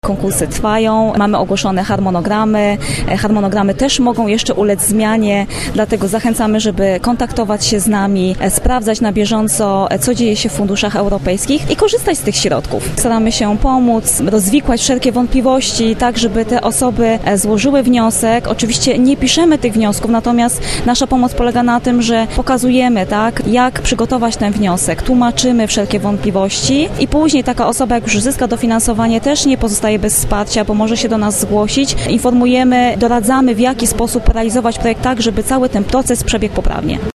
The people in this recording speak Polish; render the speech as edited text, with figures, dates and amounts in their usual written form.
konkursy trwają, mamy ogłoszone harmonogramy. Harmonogramy też mogą jeszcze ulec zmianie, dlatego zachęcamy, żeby kontaktować się z nami, sprawdzać na bieżąco, co dzieje się w funduszach europejskich i korzystać z tych środków. Staramy się pomóc, rozwikłać wszelkie wątpliwości, tak żeby te osoby złożyły wniosek. Oczywiście nie piszemy tych wniosków, natomiast nasza pomoc polega na tym, że pokazujemy, tak, jak przygotować ten wniosek, tłumaczymy wszelkie wątpliwości i później taka osoba, jak już uzyska dofinansowanie, też nie pozostaje bez wsparcia, bo może się do nas zgłosić. Informujemy, doradzamy, w jaki sposób realizować projekt tak, żeby cały ten proces przebiegł poprawnie.